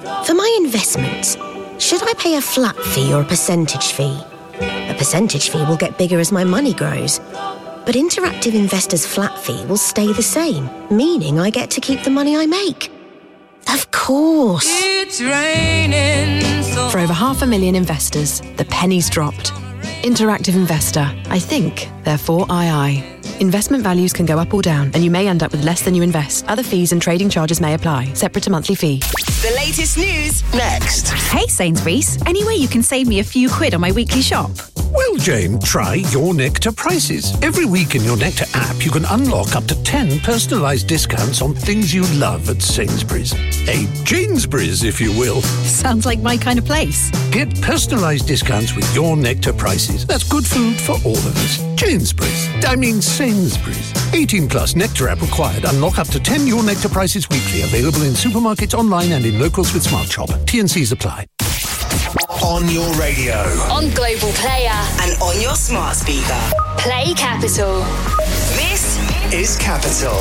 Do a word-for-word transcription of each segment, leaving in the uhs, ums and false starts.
For my investments, should I pay a flat fee or a percentage fee? A percentage fee will get bigger as my money grows. But Interactive Investor's flat fee will stay the same, meaning I get to keep the money I make. Of course. It's raining so... For over half a million investors, the penny's dropped. Interactive Investor. I think, therefore I I. Investment values can go up or down, and you may end up with less than you invest. Other fees and trading charges may apply. Separate to monthly fee. The latest news next. Hey Sainsbury's, any way you can save me a few quid on my weekly shop? Well, Jane, try Your Nectar prices. Every week in Your Nectar app, you can unlock up to ten personalised discounts on things you love at Sainsbury's. A Janesbury's, if you will. Sounds like my kind of place. Get personalised discounts with Your Nectar prices. That's good food for all of us. Janesbury's. I mean Sainsbury's. eighteen plus Nectar app required. Unlock up to ten Your Nectar prices weekly. Available in supermarkets, online and in locals with Smart Shop. T and C's apply. On your radio. On Global Player. And on your smart speaker. Play Capital. This is Capital.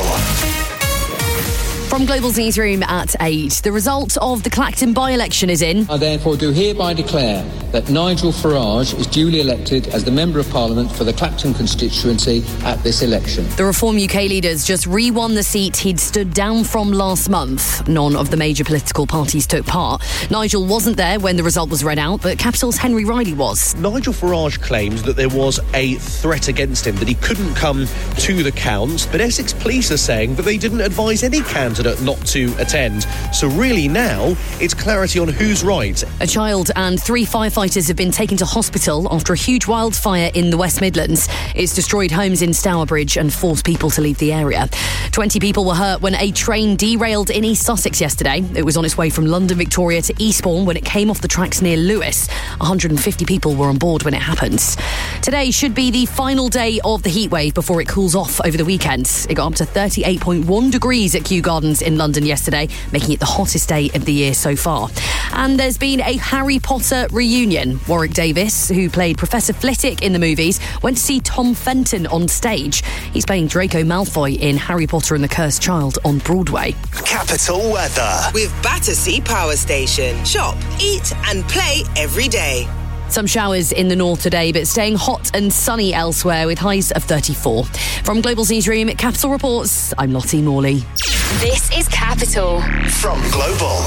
From Global's newsroom at eight, the result of the Clacton by-election is in. I therefore do hereby declare that Nigel Farage is duly elected as the Member of Parliament for the Clacton constituency at this election. The Reform U K leaders just re-won the seat he'd stood down from last month. None of the major political parties took part. Nigel wasn't there when the result was read out, but Capital's Henry Riley was. Nigel Farage claims that there was a threat against him, that he couldn't come to the count, but Essex police are saying that they didn't advise any candidate not to attend. So really now, it's clarity on who's right. A child and three firefighters have been taken to hospital after a huge wildfire in the West Midlands. It's destroyed homes in Stourbridge and forced people to leave the area. twenty people were hurt when a train derailed in East Sussex yesterday. It was on its way from London Victoria to Eastbourne when it came off the tracks near Lewes. one hundred fifty people were on board when it happened. Today should be the final day of the heatwave before it cools off over the weekend. It got up to thirty-eight point one degrees at Kew Gardens in London yesterday, making it the hottest day of the year so far. And there's been a Harry Potter reunion. Warwick Davis, who played Professor Flitwick in the movies, went to see Tom Fenton on stage. He's playing Draco Malfoy in Harry Potter and the Cursed Child on Broadway. Capital weather with Battersea Power Station. Shop, eat and play every day. Some showers in the north today, but staying hot and sunny elsewhere with highs of thirty-four. From Global's newsroom, Capital Reports, I'm Lottie Morley. This is Capital. From Global.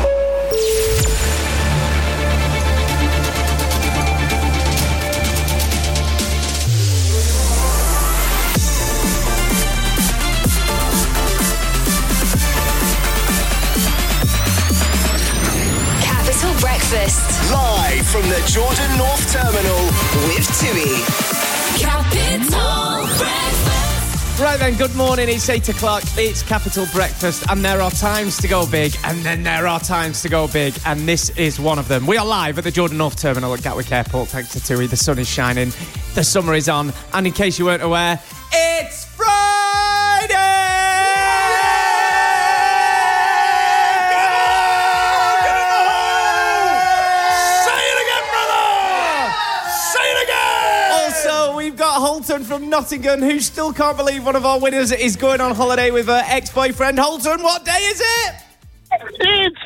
Capital Breakfast. Live from the Jordan North Terminal with Tui. Capital Breakfast. Right then, good morning, it's eight o'clock, it's Capital Breakfast, and there are times to go big, and then there are times to go big, and this is one of them. We are live at the Jordan North Terminal at Gatwick Airport, thanks to Tui. The sun is shining, the summer is on, and in case you weren't aware, it's Friday! We've got Holton from Nottingham, who still can't believe one of our winners is going on holiday with her ex-boyfriend. Holton, what day is it? It's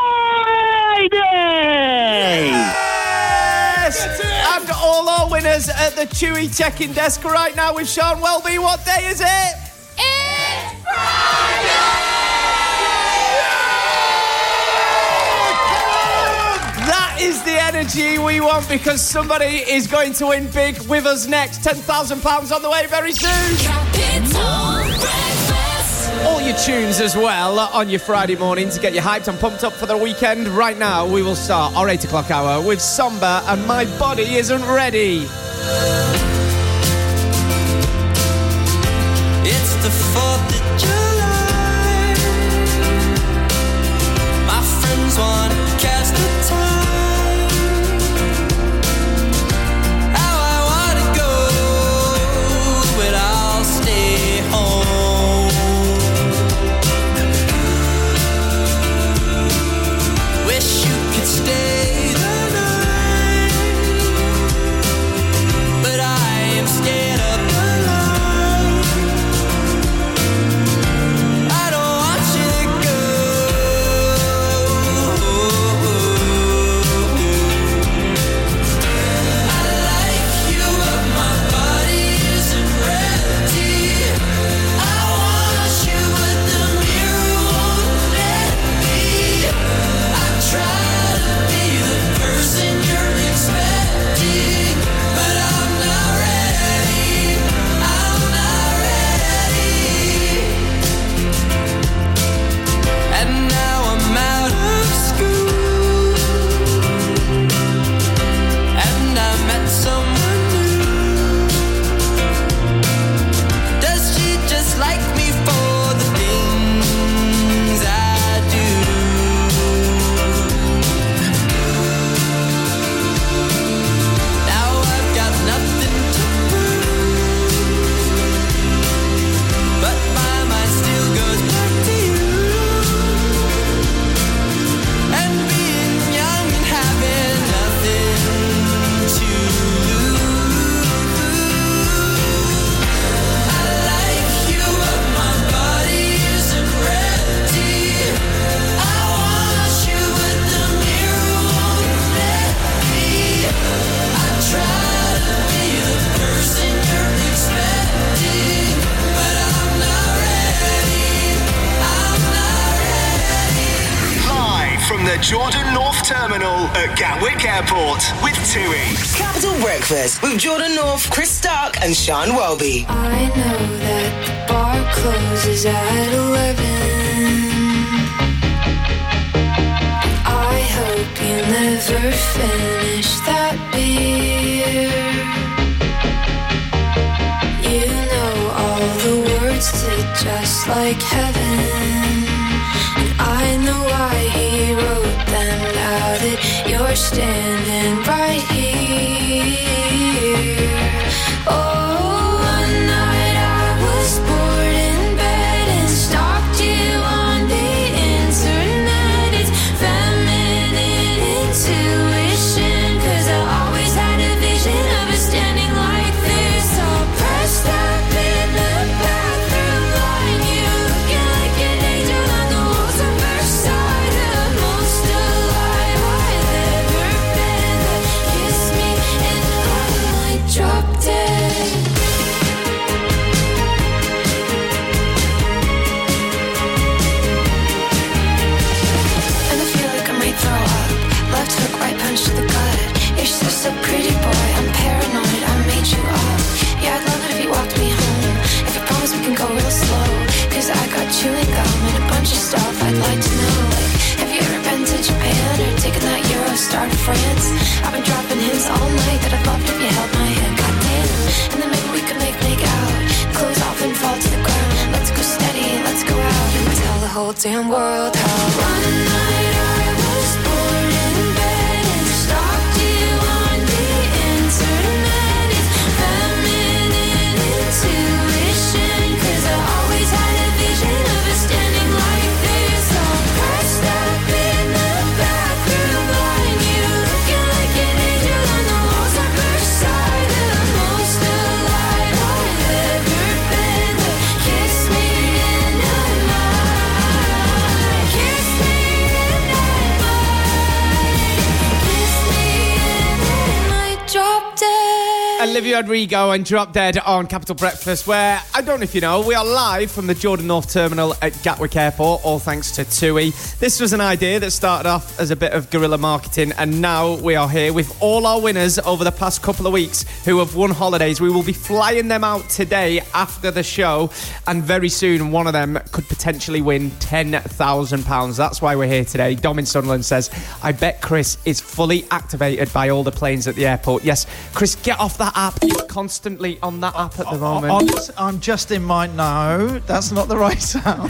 Friday! Yes! And all our winners at the Chewy check-in desk right now with Sean Welby. What day is it? It's Friday! That is the energy we want, because somebody is going to win big with us next. ten thousand pounds on the way very soon. Capital Breakfast. All your tunes as well on your Friday morning to get you hyped and pumped up for the weekend. Right now, we will start our eight o'clock hour with Somber and My Body Isn't Ready. It's the fourth of July. My friends want to cast the time. the Jordan North Terminal at Gatwick Airport with TUI. Capital Breakfast with Jordan North, Chris Stark and Sean Welby. I know that the bar closes at eleven. I hope you never finish that beer. You know all the words to Just Like Heaven. And I know why he wrote them now that you're standing right here. Oh, one night I was bored in bed and stalked you on the internet. It's feminine intuition, 'cause I always had a vision of us standing like this, all pressed up in the bathroom line. You looking like an angel on the walls of Versailles, the most alive I've ever been. Kiss me and I might drop dead. And I feel like I might throw up. Left hook, right punch to the gut. You're just a pretty boy, I'm paranoid, I made you up. Yeah, I'd love it if you walked me home. If you promise we can go real slow, 'cause I got chewing gum and a bunch of stuff I'd like to know. Like, have you ever been to Japan or taken that Eurostar to France? I've been dropping hints all night that I'd love it if you held my hand, goddamn. And then maybe we could make make out, close off and fall to the ground. Let's go steady, let's go out and tell the whole damn world how one night I was bored in bed and stalked you on the internet. It's feminine intuition, 'cause I always had a vision of us standing like this, all pressed up in the bathroom line. You looking like an angel on the walls of Versailles, the most alive I've ever been. Kiss me and I might, kiss me and I might, kiss me and I might drop dead. Olivia Rodrigo and Drop Dead on Capital Breakfast, where, I don't know if you know, we are live from the Jordan North Terminal at Gatwick Airport, all thanks to TUI. This was an idea that started off as a bit of guerrilla marketing, and now we are here with all our winners over the past couple of weeks who have won holidays. We will be flying them out today after the show, and very soon one of them could potentially win ten thousand pounds. That's why we're here today. Dom in Sunderland says, I bet Chris is fully activated by all the planes at the airport. Yes, Chris, get off that app. You're constantly on that app at the moment. I'm, I'm just in my... No, that's not the right sound.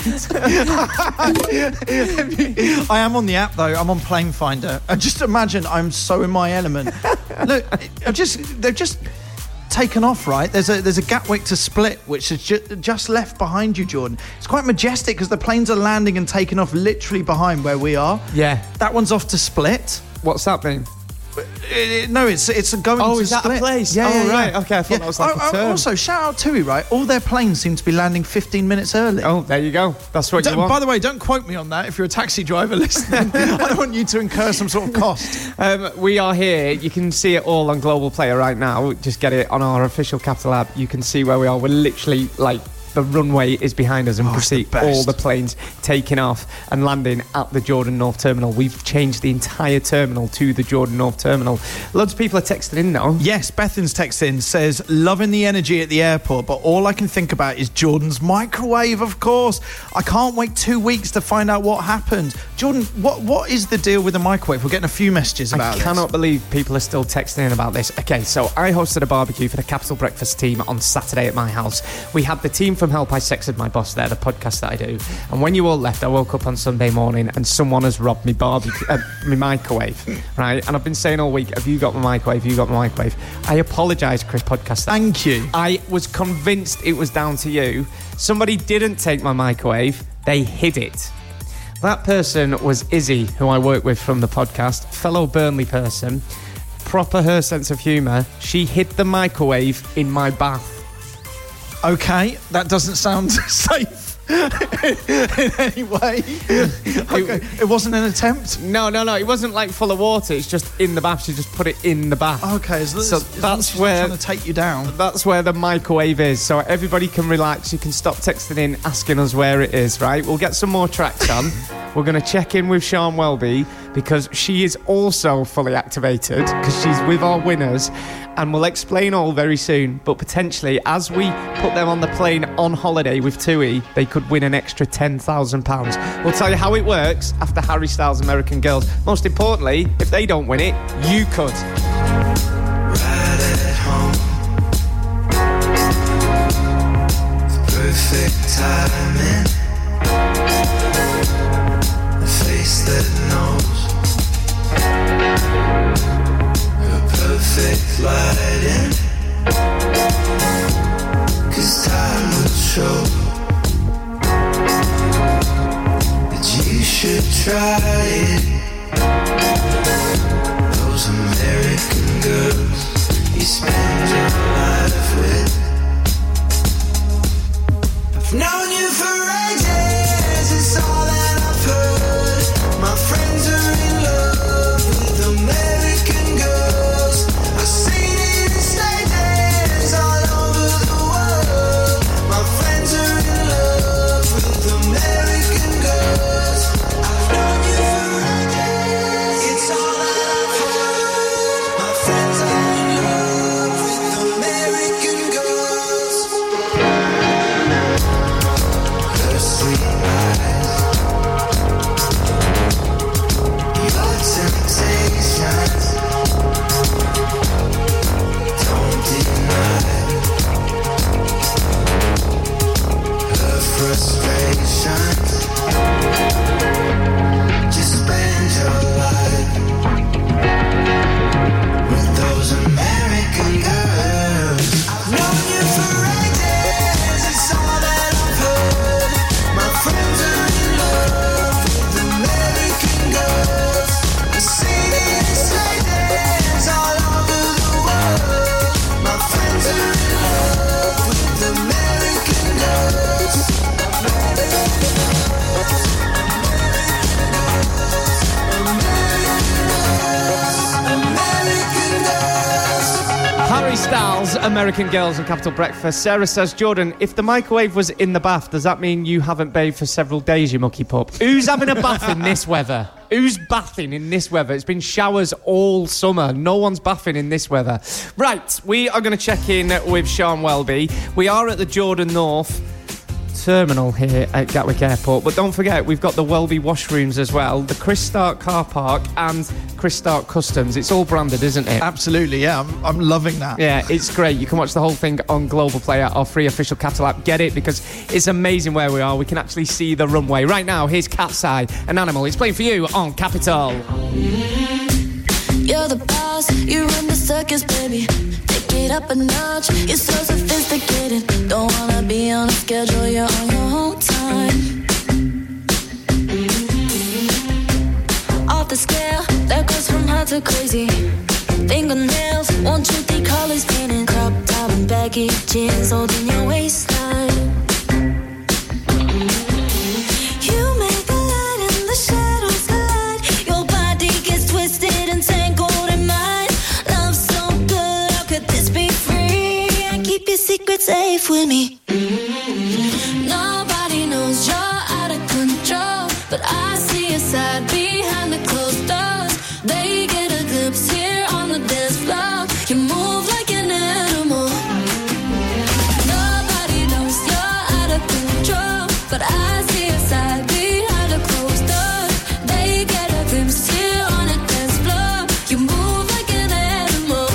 I am on the app, though. I'm on Plane Finder. And just imagine I'm so in my element. Look, I've just, they've just taken off, right? There's a there's a Gatwick to Split, which is ju- just left behind you, Jordan. It's quite majestic because the planes are landing and taking off literally behind where we are. Yeah. That one's off to Split. What's that mean? It, it, no, it's it's going oh, to is that Split. a place? Yeah, oh, yeah, right. yeah. Okay, I thought yeah. that was like oh, a term. Also, shout out TUI, right? All their planes seem to be landing fifteen minutes early. Oh, there you go. That's what don't, you want. By the way, don't quote me on that if you're a taxi driver listening. I don't want you to incur some sort of cost. Um, we are here. You can see it all on Global Player right now. Just get it on our official Capital app. You can see where we are. We're literally like... The runway is behind us, and oh, we see the all the planes taking off and landing at the Jordan North Terminal. We've changed the entire terminal to the Jordan North Terminal. Loads of people are texting in now. Yes, Bethan's texted in, says, loving the energy at the airport, but all I can think about is Jordan's microwave, of course. I can't wait two weeks to find out what happened. Jordan, what what is the deal with the microwave? We're getting a few messages about I this. cannot believe people are still texting in about this. Okay, so I hosted a barbecue for the Capital Breakfast team on Saturday at my house. We had the team from Help I Sexted My Boss there, the podcast that I do. And when you all left, I woke up on Sunday morning and someone has robbed me barbecue, uh, my microwave, right? And I've been saying all week, have you got my microwave? Have you got my microwave? I apologise, Chris Podcast. Thank you. I was convinced it was down to you. Somebody didn't take my microwave. They hid it. That person was Izzy, who I work with from the podcast, fellow Burnley person, proper her sense of humour. She hid the microwave in my bath. Okay, that doesn't sound safe in any way. Okay, it wasn't an attempt? No, no, no. It wasn't like full of water. It's just in the bath. She just put it in the bath. Okay, so, so as that's she's where trying to take you down. That's where the microwave is. So everybody can relax. You can stop texting in, asking us where it is. Right? We'll get some more tracks on. We're going to check in with Sean Welby because she is also fully activated because she's with our winners, and we'll explain all very soon. But potentially, as we put them on the plane on holiday with Tui, they could win an extra ten thousand pounds. We'll tell you how it works after Harry Styles' American Girls. Most importantly, if they don't win it, you could. Right at home. Perfect timing. A face that knows. A perfect lighting. 'Cause time will show that you should try it. Those American girls you spend your life with. I've known you for ages, it's all that I've heard. My friends are in love with American girls. I've seen it in stages all over the world. My friends are in love with American girls. I've known you for ages, it's all that I've heard. My friends are in love with American girls. Her sweet eyes, your temptations, don't deny her frustrations. Just spend your life with those American girls. I've known you for ages, it's all that I've heard. My friends are in love with American girls. I've seen it in stages all over the world. My friends are in love with American girls. American girls. Harry Styles, American Girls and Capital Breakfast. Sarah says, Jordan, if the microwave was in the bath, does that mean you haven't bathed for several days, you mucky pup? Who's having a bath in this weather? Who's bathing in this weather? It's been showers all summer. No one's bathing in this weather. Right, we are going to check in with Sean Welby. We are at the Jordan North terminal here at Gatwick Airport, but don't forget, we've got the Welby washrooms as well, the Chris Stark car park and Chris Stark Customs. It's all branded, isn't it? Absolutely, yeah. I'm, I'm loving that. Yeah, it's great. You can watch the whole thing on Global Player, our free official Capital app. Get it, because it's amazing where we are. We can actually see the runway. Right now, here's Cat's Eye, an animal. It's playing for you on Capital. You're the boss, you run the circus, baby. Take it up a notch, you're so sophisticated. Don't wanna be on a schedule, you're on your own time. Off the scale, that goes from hot to crazy. Fingernails, one, two, three colors painted. Crop top and baggy jeans holding your waistline. You make the light and the shadows collide. Your body gets twisted and tangled in mine. Love so good, how could this be free? I keep your secret safe with me. Nobody knows you're out of control, but I see your side behind the closed doors. They get a glimpse here on the dance floor. You move like an animal. Nobody knows you're out of control, but I see your side behind the closed doors. They get a glimpse here on the dance floor. You move like an animal.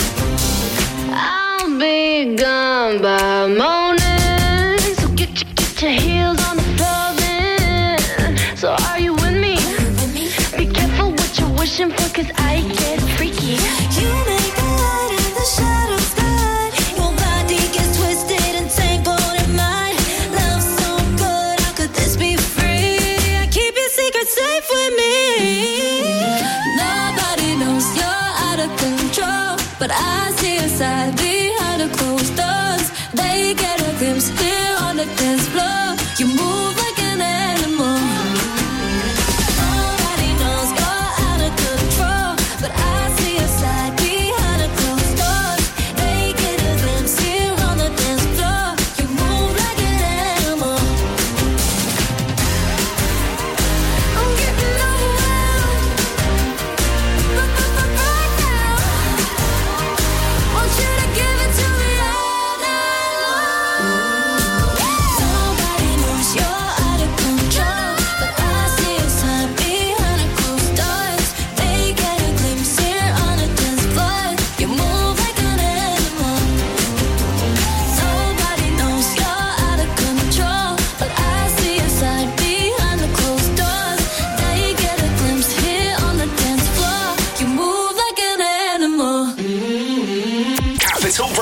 I'll be gone by morning, so get your, get your heels on the floor then. So are you with me? Be careful what you're wishing for, cause I get freaky. You make the light and the shadows glide. Your body gets twisted and tangled in mine. Love so good, how could this be free? I keep your secret safe with me. Nobody knows you're out of control, but I see your side behind the closed doors. They get a glimpse here on the dance floor. You move like an animal. Nobody knows you're out of control, but I see your side behind the closed doors. They get a glimpse here on the dance floor. You move like an animal. I'm getting overwhelmed.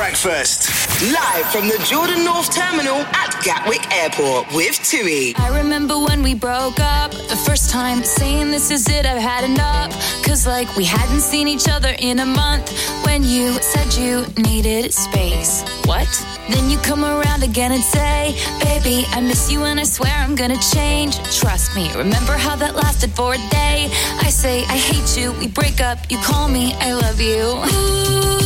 Breakfast. Live from the Jordan North Terminal at Gatwick Airport with Tui. I remember when we broke up the first time, saying this is it, I've had enough. Cause like we hadn't seen each other in a month. When you said you needed space. What? Then you come around again and say, baby, I miss you and I swear I'm gonna change. Trust me, remember how that lasted for a day? I say I hate you, we break up, you call me, I love you. Ooh.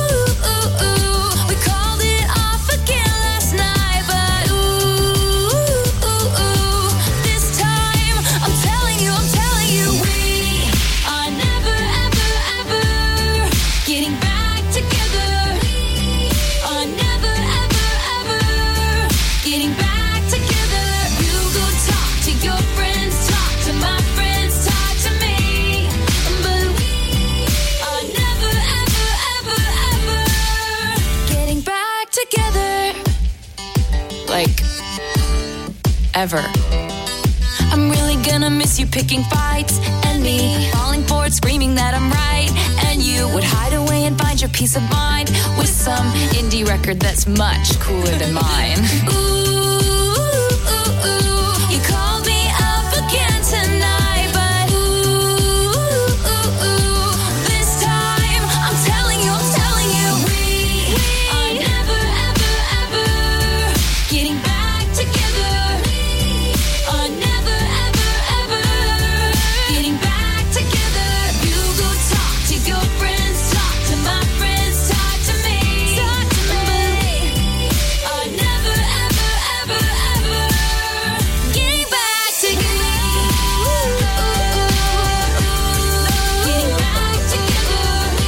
Like, ever. I'm really gonna miss you picking fights and me falling for it, screaming that I'm right. And you would hide away and find your peace of mind with some indie record that's much cooler than mine. Ooh, ooh, ooh, you called me up again tonight, but ooh, ooh, ooh, this time I'm telling you, I'm telling you, we, we are never, ever, ever getting back together. Are never, ever, ever getting back together. You go talk to your friends, talk to my friends, talk to me, talk to me. Are never, ever, ever, ever getting back together. Getting back together.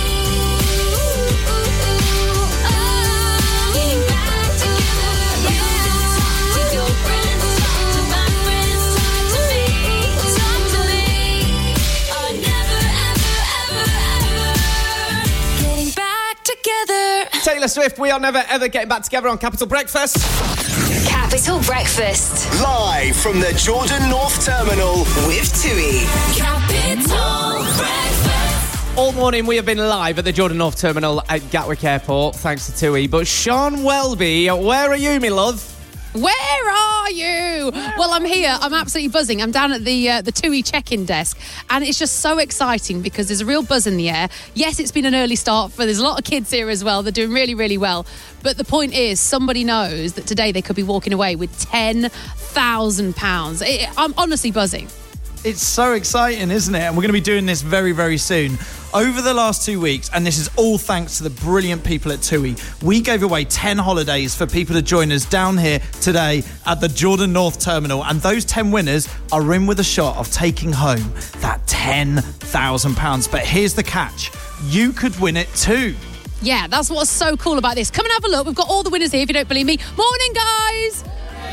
Getting back together. You go talk to your friends, talk to my friends, talk to me, talk to me. Are never, ever, ever, ever getting back together. Taylor Swift, we are never ever getting back together on Capital Breakfast. Capital Breakfast. Live from the Jordan North Terminal with Tui. Capital Breakfast. All morning we have been live at the Jordan North Terminal at Gatwick Airport, thanks to Tui. But Sean Welby, where are you, me love? Where are you? Well, I'm here. I'm absolutely buzzing. I'm down at the uh, the TUI check-in desk, and it's just so exciting because there's a real buzz in the air. Yes, it's been an early start, but there's a lot of kids here as well. They're doing really, really well. But the point is, somebody knows that today they could be walking away with ten thousand pounds. I'm honestly buzzing. It's so exciting, isn't it? And we're going to be doing this very, very soon. Over the last two weeks, and this is all thanks to the brilliant people at TUI, we gave away ten holidays for people to join us down here today at the Jordan North Terminal. And those ten winners are in with a shot of taking home that ten thousand pounds. But here's the catch. You could win it too. Yeah, that's what's so cool about this. Come and have a look. We've got all the winners here, if you don't believe me. Morning, guys.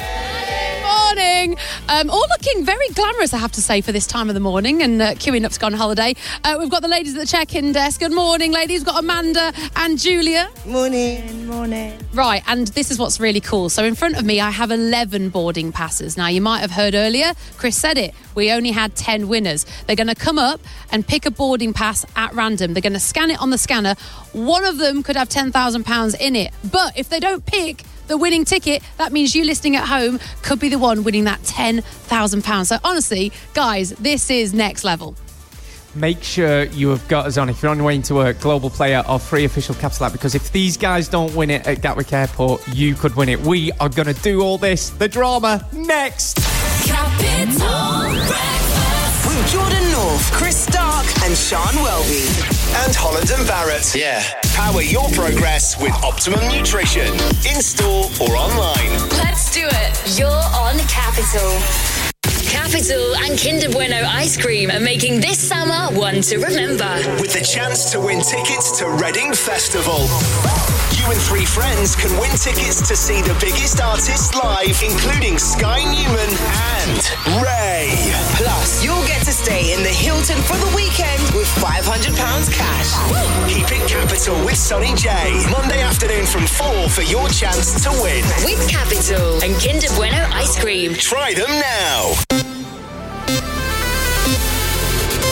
Morning. Um, all looking very glamorous, I have to say, for this time of the morning and uh, queuing up to go on holiday. Uh, we've got the ladies at the check-in desk. Good morning, ladies. We've got Amanda and Julia. Morning. Morning. Right, and this is what's really cool. So in front of me, I have eleven boarding passes. Now, you might have heard earlier, Chris said it, we only had ten winners. They're going to come up and pick a boarding pass at random. They're going to scan it on the scanner. One of them could have ten thousand pounds in it. But if they don't pick the winning ticket, that means you listening at home could be the one winning that ten thousand pounds. So honestly, guys, this is next level. Make sure you have got us on. If you're on your way into work, Global Player or free official Capital app, because if these guys don't win it at Gatwick Airport, you could win it. We are going to do all this, the drama, next. Capital Breakfast. With Jordan North, Chris Stark and Sean Welby. and Holland and Barrett. Yeah. Power your progress with Optimum Nutrition. In store or online. Let's do it. You're on Capital. Capital and Kinder Bueno ice cream are making this summer one to remember. With the chance to win tickets to Reading Festival. You and three friends can win tickets to see the biggest artists live, including Sky Newman and Ray. Plus, you'll get to stay in the Hilton for the weekend with five hundred pounds cash. Keep it Capital with Sonny J. Monday afternoon from four for your chance to win. With Capital and Kinder Bueno ice cream. Try them now.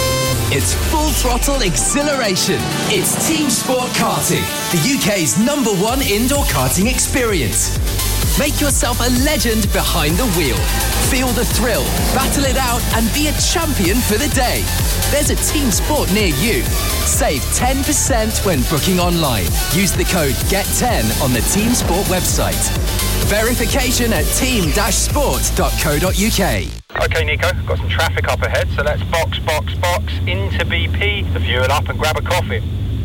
It's full throttle exhilaration. It's Team Sport Karting, the U K's number one indoor karting experience. Make yourself a legend behind the wheel. Feel the thrill, battle it out, and be a champion for the day. There's a Team Sport near you. Save ten percent when booking online. Use the code G E T ten on the Team Sport website. Verification at team dash sport dot co dot uk. OK, Nico, got some traffic up ahead, so let's box, box, box into B P to fuel up and grab a coffee.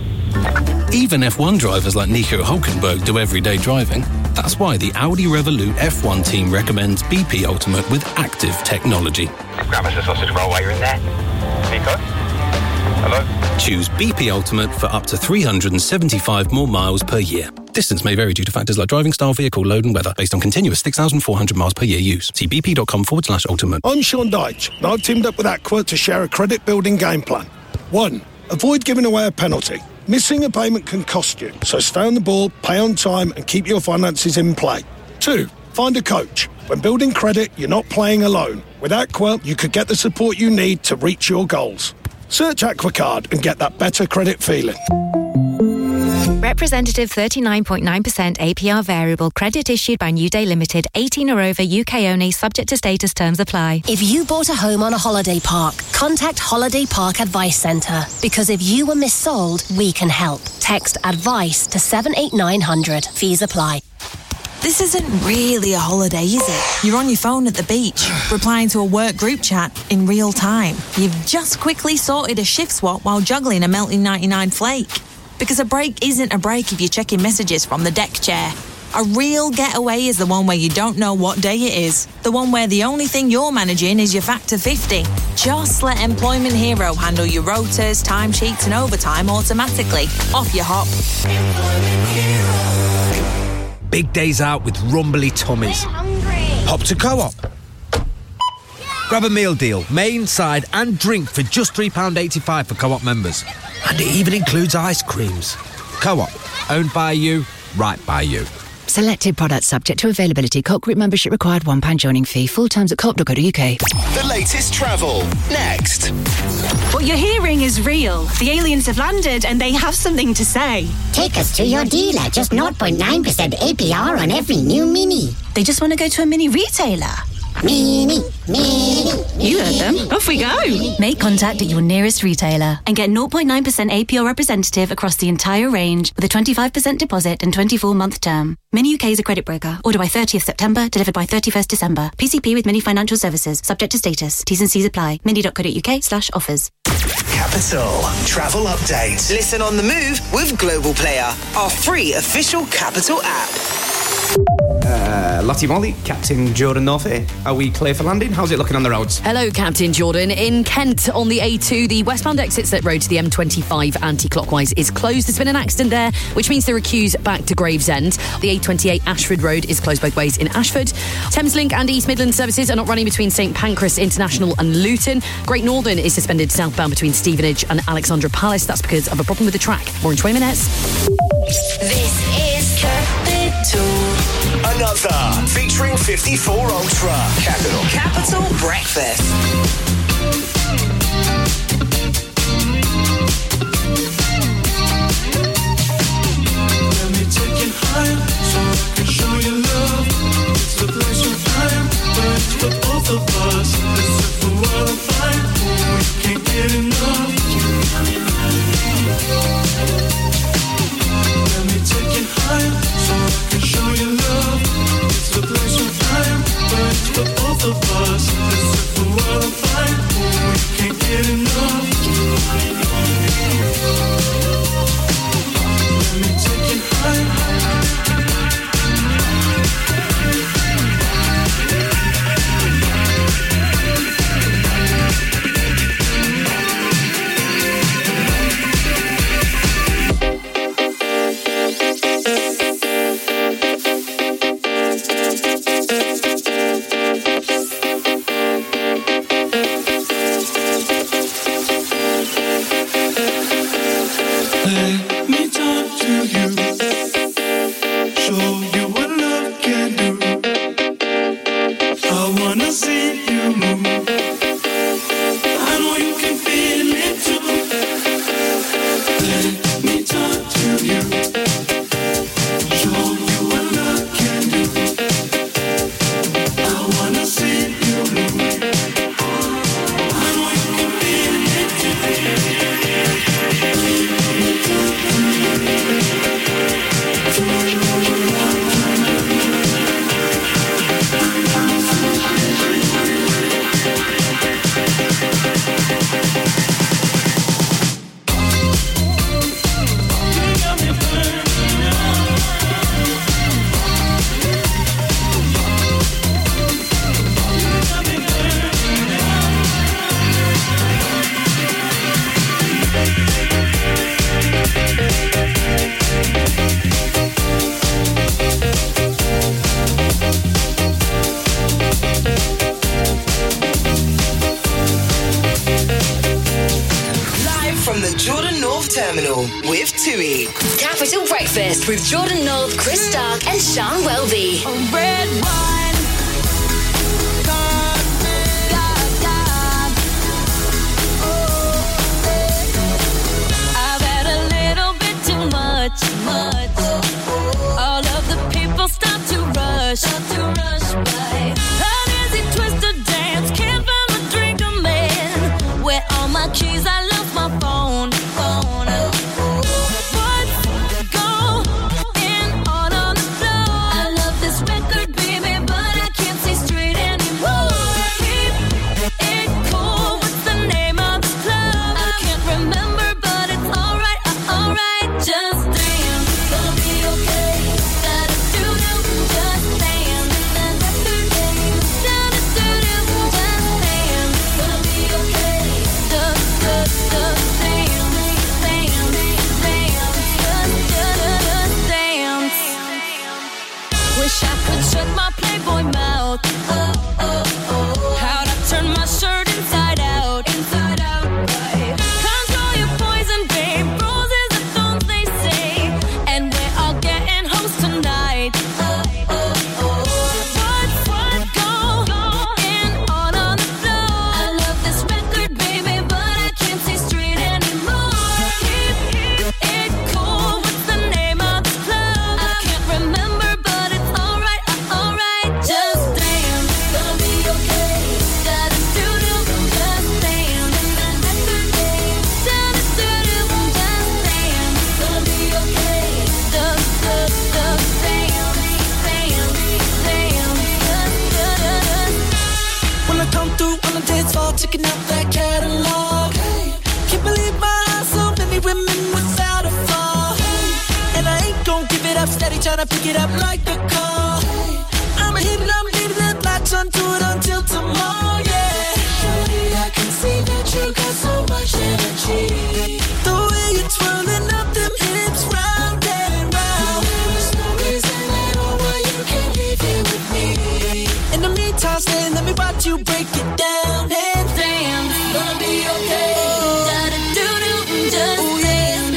Even F one drivers like Nico Hulkenberg do everyday driving. That's why the Audi Revolut F one team recommends B P Ultimate with active technology. Grab us a sausage roll while you're in there. Nico? Hello? Choose B P Ultimate for up to three hundred seventy-five more miles per year. Distance may vary due to factors like driving style, vehicle, load and weather, based on continuous six thousand four hundred miles per year use. See bp.com forward slash ultimate. I'm Sean Dyche, and I've teamed up with Aqua to share a credit-building game plan. One, avoid giving away a penalty. Missing a payment can cost you, so stay on the ball, pay on time, and keep your finances in play. Two, find a coach. When building credit, you're not playing alone. With Aqua, you could get the support you need to reach your goals. Search AquaCard and get that better credit feeling. Representative thirty-nine point nine percent A P R variable credit issued by New Day Limited, eighteen or over, U K only, subject to status, terms apply. If you bought a home on a holiday park, contact Holiday Park Advice Centre. Because if you were missold, we can help. Text ADVICE to seven eight nine hundred. Fees apply. This isn't really a holiday, is it? You're on your phone at the beach, replying to a work group chat in real time. You've just quickly sorted a shift swap while juggling a melting ninety-nine flake. Because a break isn't a break if you're checking messages from the deck chair. A real getaway is the one where you don't know what day it is. The one where the only thing you're managing is your factor fifty. Just let Employment Hero handle your rotas, timesheets and overtime automatically. Off you hop. Big days out with rumbly tummies. Hop to Co-op. Grab a meal deal, main, side and drink for just three pounds eighty-five for Co-op members. And it even includes ice creams. Co-op, owned by you, right by you. Selected products subject to availability. Co-op group membership required, one pound joining fee. Full terms at co op dot co dot uk. The latest travel, next. What you're hearing is real. The aliens have landed and they have something to say. Take us to your dealer. Just zero point nine percent A P R on every new Mini. They just want to go to a mini retailer. Mini, mini. You heard them. Off we go. Make contact at your nearest retailer and get zero point nine percent A P R representative across the entire range with a twenty-five percent deposit and twenty-four month term. Mini U K is a credit broker. Order by thirtieth September, delivered by thirty-first December. P C P with Mini Financial Services. Subject to status. T's and C's apply. mini dot co dot uk slash offers. Capital Travel Update. Listen on the move with Global Player, our free official Capital app. Uh, Lottie Molly, Captain Jordan North here. Are we clear for landing? How's it looking on the roads? Hello, Captain Jordan. In Kent on the A two, the westbound exit Slip Road to the M twenty-five anti-clockwise is closed. There's been an accident there, which means there are queues back to Gravesend. The A twenty-eight Ashford Road is closed both ways in Ashford. Thameslink and East Midlands services are not running between St Pancras International and Luton. Great Northern is suspended southbound between Stevenage and Alexandra Palace. That's because of a problem with the track. More in twenty minutes. This is Capital. Another featuring fifty-four Ultra. Capital. Capital Breakfast. Let me take you higher so I can show you love. It's a place of time, but it's for both of us. This is the world of fire. Oh, you can't get enough. Let me take you higher so I can show you love. It's a place of time, but it's for both of us. This is the world of fire. Oh, you can't get enough. Let me take you higher. Let me talk to you, show you what love can do. I wanna see you move. I know you can feel it too. from the Jordan North Terminal with TUI. Capital Breakfast with Jordan North, Chris Stark, and Sean Welby. Red wine. Much, much. All of the people start to rush, start to rush by. How does it twist to dance? Can't find my drink, I'm in. Where all my keys? I lost my phone. Phone. What's going on on the floor? I love this record, baby, but I can't see straight anymore. Keep it cool. What's the name of this club? I can't remember, but it's alright, uh, alright. Just shut my Playboy mouth. Oh, oh, oh. How'd I turn my shirt inside out? Inside out, right. Control your poison, babe. Roses are thorns, they say. And we're all getting hoes tonight. Oh, oh, oh. What's, what's going on on the floor? I love this record, baby, but I can't see straight anymore. Keep it cool. What's the name of this club? I can't remember, but it's alright. Just dance, gonna be okay. Gotta do do, just dance. Just do do, just dance. Gonna be okay. Just, just, just dance, dance, dance. When I come through on the dance floor, checking out that catalog. Can't believe my eyes, so many women without a flaw. And I ain't gon' give it up, steady tryna pick it up like a call. I'ma hit it, I'ma hit it, latch onto it until tomorrow, yeah. Shorty, I can see that you got so much energy. The way you're twirling up them hips round and round. There's no reason at all why you can't leave here with me. In the meantime, stay, let me watch you break it down. And dance, gonna be okay. Da-da do do, just ooh, yeah.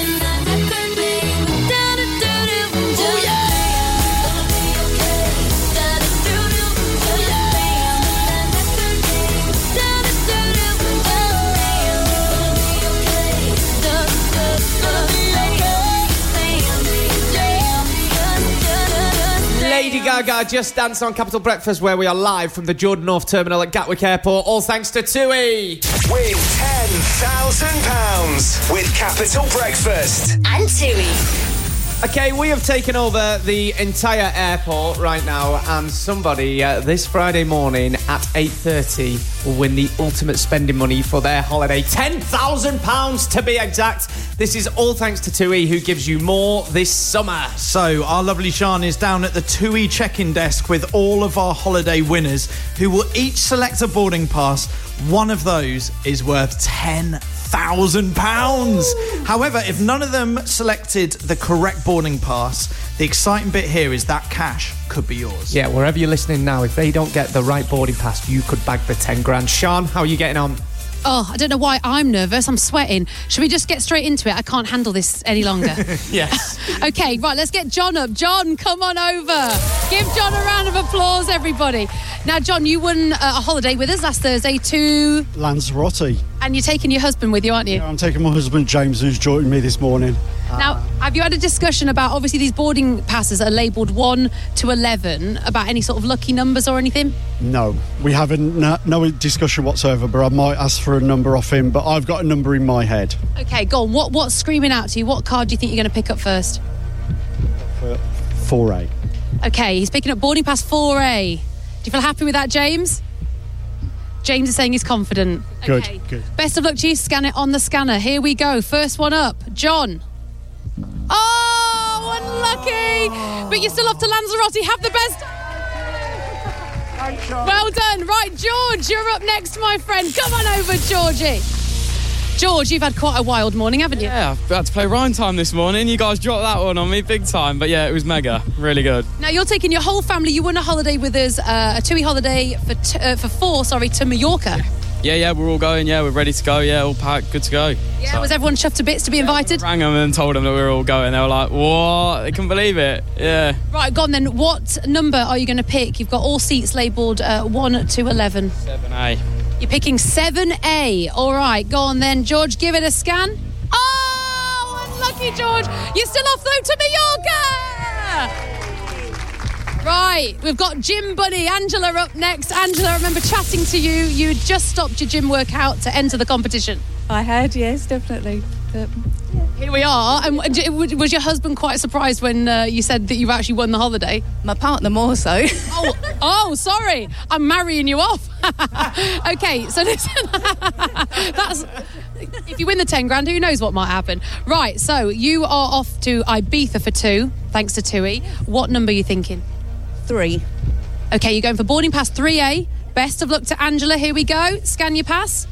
Lady Gaga, Just Dance on Capital Breakfast, where we are live from the Jordan North Terminal at Gatwick Airport. All thanks to TUI. Win ten thousand pounds with Capital Breakfast. And TUI. Okay, we have taken over the entire airport right now, and somebody uh, this Friday morning at eight thirty will win the ultimate spending money for their holiday. ten thousand pounds to be exact. This is all thanks to TUI, who gives you more this summer. So, our lovely Sean is down at the TUI check-in desk with all of our holiday winners, who will each select a boarding pass. One of those is worth ten thousand pounds. However, if none of them selected the correct boarding pass, the exciting bit here is that cash could be yours. Yeah, wherever you're listening now, if they don't get the right boarding pass, you could bag the ten grand. Sean, how are you getting on? Oh, I don't know why I'm nervous. I'm sweating. Should we just get straight into it? I can't handle this any longer. Yes. Okay, right, let's get John up. John, come on over. Give John a round of applause, everybody. Now, John, you won uh, a holiday with us last Thursday to... Lanzarote. And you're taking your husband with you, aren't you? Yeah, I'm taking my husband, James, who's joining me this morning. Now, have you had a discussion about, obviously, these boarding passes are labelled one to eleven, about any sort of lucky numbers or anything? No, we haven't, no, no discussion whatsoever, but I might ask for a number off him, but I've got a number in my head. Okay, go on. What, what's screaming out to you? What card do you think you're going to pick up first? For four A. Okay, he's picking up boarding pass four A. Do you feel happy with that, James? James is saying he's confident. Good, okay. good. Best of luck to you. Scan it on the scanner. Here we go. First one up. John. Oh, unlucky. But you're still off to Lanzarote. Have the best. Well done. Right, George, you're up next, my friend. Come on over, Georgie. George, you've had quite a wild morning, haven't you? Yeah, I've had to play Rhyme Time this morning. You guys dropped that one on me big time. But yeah, it was mega. Really good. Now, you're taking your whole family. You won a holiday with us, uh, a TUI holiday for t- uh, for four, sorry, to Mallorca. Yeah, yeah, we're all going. Yeah, we're ready to go. Yeah, all packed, good to go. Yeah, So- was everyone chuffed to bits to be invited? Rang them and told them that we were all going. They were like, what? They couldn't believe it. Yeah. Right, go on then. What number are you going to pick? You've got all seats labelled uh, one to eleven. seven A. You're picking seven A. All right, go on then. George, give it a scan. Oh, unlucky, George. You're still off, though, to Mallorca. Right, we've got Gym Bunny, Angela up next. Angela, I remember chatting to you. You had just stopped your gym workout to enter the competition. I had, yes, definitely. But, Here we are. And was your husband quite surprised when uh, you said that you actually won the holiday? My partner more so. Oh, oh, sorry. I'm marrying you off. Okay, so listen. That's... If you win the ten grand, who knows what might happen? Right, so you are off to Ibiza for two, thanks to Tui. What number are you thinking? Three. Okay, you're going for boarding pass three A. Best of luck to Angela. Here we go. Scan your pass.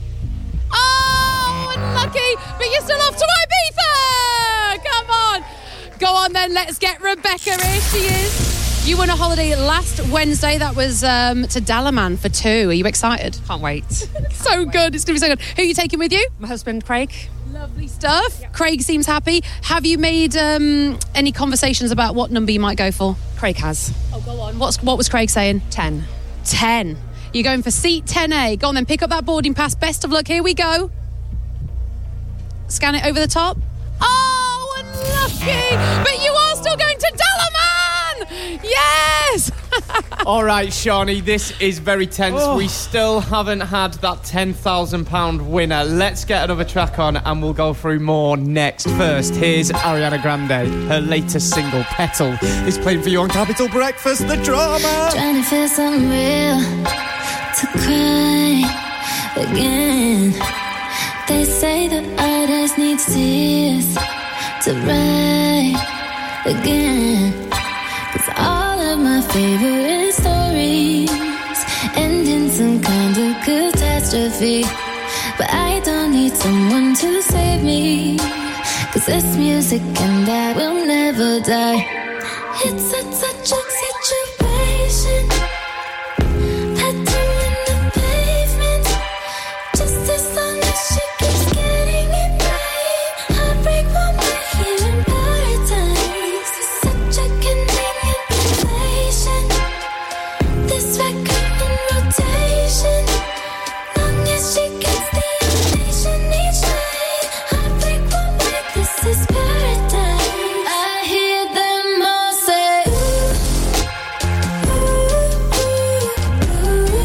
Oh, unlucky, but you're still off to Ibiza. Come on. Go on then, let's get Rebecca. Here she is. You won a holiday last Wednesday. That was um, to Dalaman for two. Are you excited? Can't wait. So good. It's going to be so good. Who are you taking with you? My husband, Craig. Lovely stuff. Yeah. Craig seems happy. Have you made um, any conversations about what number you might go for? Craig has. Oh, go on. What's, what was Craig saying? Ten. Ten. You're going for seat ten A. Go on then, pick up that boarding pass. Best of luck. Here we go. Scan it over the top. Oh, unlucky. But you are still going to Dalaman. Yes. All right, Shawnee, this is very tense. Oh. We still haven't had that ten thousand pounds winner. Let's get another track on and we'll go through more next. First, here's Ariana Grande. Her latest single, Petal, is playing for you on Capital Breakfast, the drama. Trying to feel something real to cry again. They say that artists need tears to write again. Cause all of my favorite stories end in some kind of catastrophe. But I don't need someone to save me. Cause this music and I will never die. It's a touch of situation. Petal in the pavement. Just as long as she keeps getting it right. I break one more here in paradise. It's such a convenient relation. This record in rotation. Long as she gets the invitation each night. I break one more, this is paradise. I hear them all say, ooh, ooh, ooh,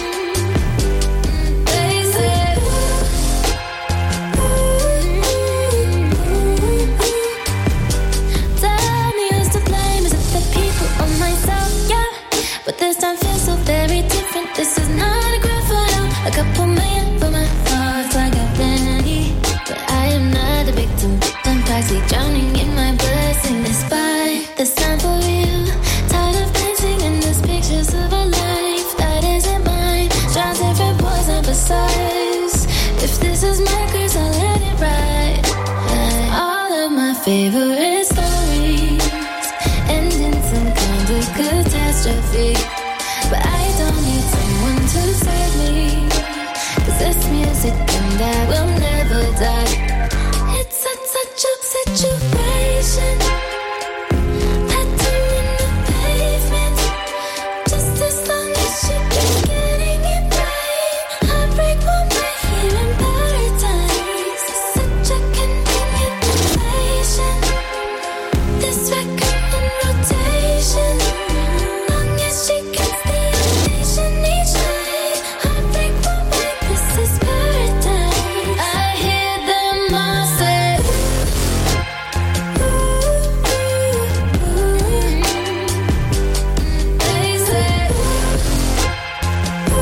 ooh. They say, tell me who's to blame, is it the people or myself? Yeah, but this time feels so very different. This is not a grand photo. A couple million for my thoughts like a penny. But I am not a victim. I'm toxic, drowning in my blessing. Despite the sign for real, tired of dancing in these pictures of a life that isn't mine. Trying different poison besides. If this is my curse, I'll let it ride. All of my favorite stories end in some kind of catastrophe. But I don't need someone to save me. Cause this music and I will never die. It's such such a situation. Petal in the pavement. Just as long as she keeps getting it right. I break one more here in paradise. It's such a convenient relation. This record in rotation. Long as she gets the invitation each night. I break one more, this is paradise. I hear them all say, ooh, ooh, ooh. They say, ooh,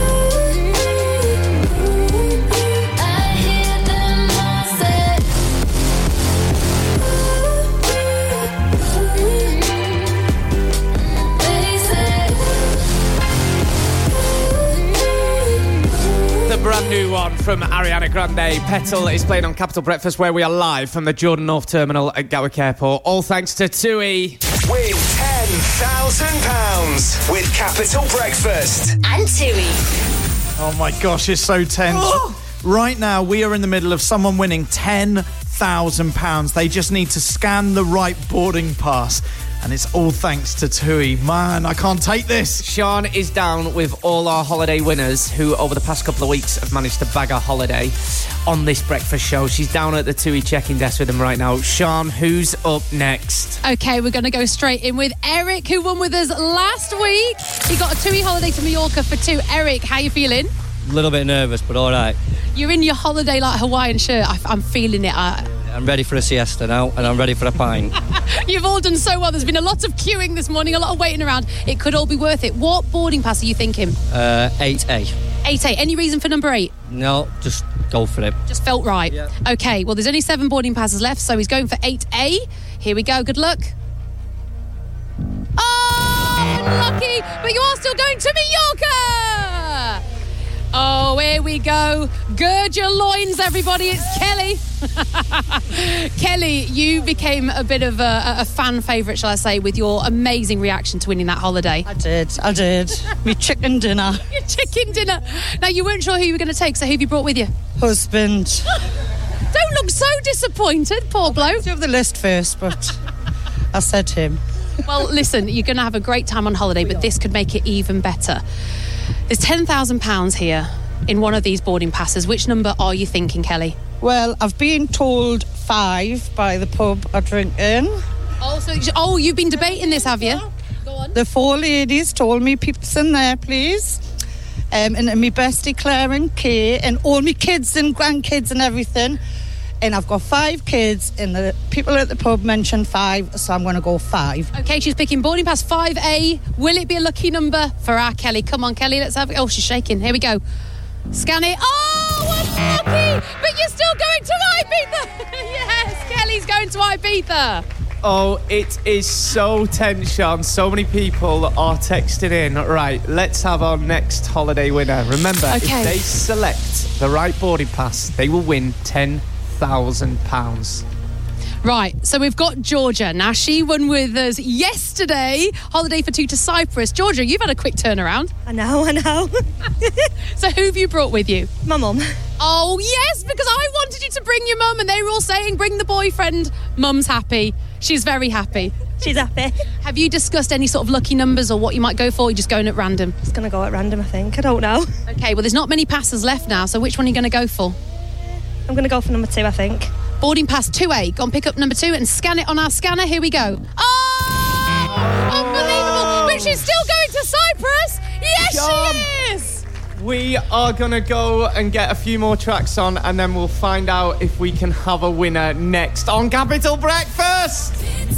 ooh, ooh. I hear them all say, ooh, ooh, ooh. They say, The brand new one from Ariana Grande, Petal, is playing on Capital Breakfast, where we are live from the Jordan North Terminal at Gatwick Airport. All thanks to Tui. Win ten thousand pounds with Capital Breakfast. And Tui. Oh my gosh, it's so tense. Oh. Right now, we are in the middle of someone winning ten thousand pounds. They just need to scan the right boarding pass. And it's all thanks to Tui. Man, I can't take this. Sean is down with all our holiday winners who, over the past couple of weeks, have managed to bag a holiday on this breakfast show. She's down at the Tui check-in desk with them right now. Sean, who's up next? Okay, we're going to go straight in with Eric, who won with us last week. He got a TUI holiday to Mallorca for two. Eric, how you feeling? A little bit nervous, but all right. You're in your holiday like Hawaiian shirt. I, I'm feeling it. I, I'm ready for a siesta now, and I'm ready for a pint. You've all done so well. There's been a lot of queuing this morning, a lot of waiting around. It could all be worth it. What boarding pass are you thinking? Uh, eight A. eight A. Any reason for number eight? No, just go for it. Just felt right. Yeah. Okay, well, there's only seven boarding passes left, so he's going for eight A. Here we go. Good luck. Oh, lucky, but you are still going to Mallorca. Oh, here we go. Gird your loins, everybody. It's Kelly. Kelly, you became a bit of a, a fan favourite, shall I say, with your amazing reaction to winning that holiday. I did, I did. Me chicken dinner. Your chicken dinner. Now, you weren't sure who you were going to take, so who have you brought with you? Husband. Don't look so disappointed, poor bloke. Do have the list first, but I said him. Well, listen, you're going to have a great time on holiday, but this could make it even better. There's ten thousand pounds here in one of these boarding passes. Which number are you thinking, Kelly? Well, I've been told five by the pub I drink in. Oh, so, oh, you've been debating this, have you? Go on. The four ladies told me, peeps in there, please. Um, and my bestie Claire and Kay, and all my kids and grandkids and everything. And I've got five kids, and the people at the pub mentioned five, so I'm going to go five. Okay, she's picking boarding pass five A. Will it be a lucky number for our Kelly? Come on, Kelly, let's have it. Oh, she's shaking. Here we go. Scan it. Oh, unlucky! But you're still going to Ibiza! Yes, Kelly's going to Ibiza. Oh, it is so tense, Sean. So many people are texting in. Right, let's have our next holiday winner. Remember, Okay. if they select the right boarding pass, they will win ten thousand pounds. Right, so we've got Georgia. Now, she won with us yesterday. Holiday for two to Cyprus. Georgia, you've had a quick turnaround. I know, I know. So who have you brought with you? My mum. Oh, yes, because I wanted you to bring your mum, and they were all saying, bring the boyfriend. Mum's happy. She's very happy. She's happy. Have you discussed any sort of lucky numbers or what you might go for? You're just going at random? Just going to go at random, I think. I don't know. Okay, well, there's not many passes left now, so which one are you going to go for? I'm going to go for number two, I think. Boarding pass two A. Go and pick up number two and scan it on our scanner. Here we go. Oh! Unbelievable! But she's still going to Cyprus! Yes, Sean. she is! We are going to go and get a few more tracks on, and then we'll find out if we can have a winner next on Capital Breakfast.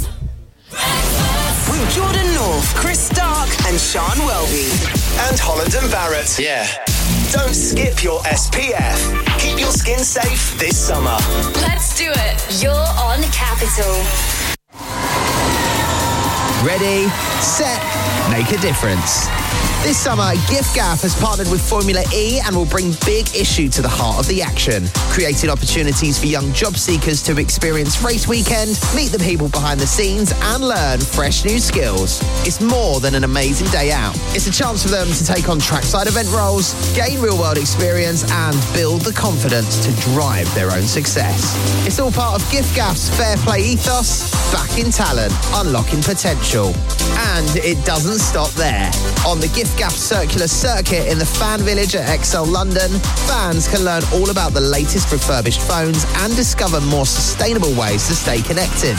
With Jordan North, Chris Stark, and Sean Welby. And Holland and Barrett. Yeah. Don't skip your S P F. Keep your skin safe this summer. Let's do it. You're on Capital. Ready, set, make a difference. This summer, giffgaff has partnered with Formula E and will bring Big Issue to the heart of the action, creating opportunities for young job seekers to experience race weekend, meet the people behind the scenes, and learn fresh new skills. It's more than an amazing day out. It's a chance for them to take on trackside event roles, gain real-world experience, and build the confidence to drive their own success. It's all part of giffgaff's fair play ethos, backing talent, unlocking potential. And it doesn't stop there. On the giffgaff circular circuit in the Fan Village at X L London, fans can learn all about the latest refurbished phones and discover more sustainable ways to stay connected.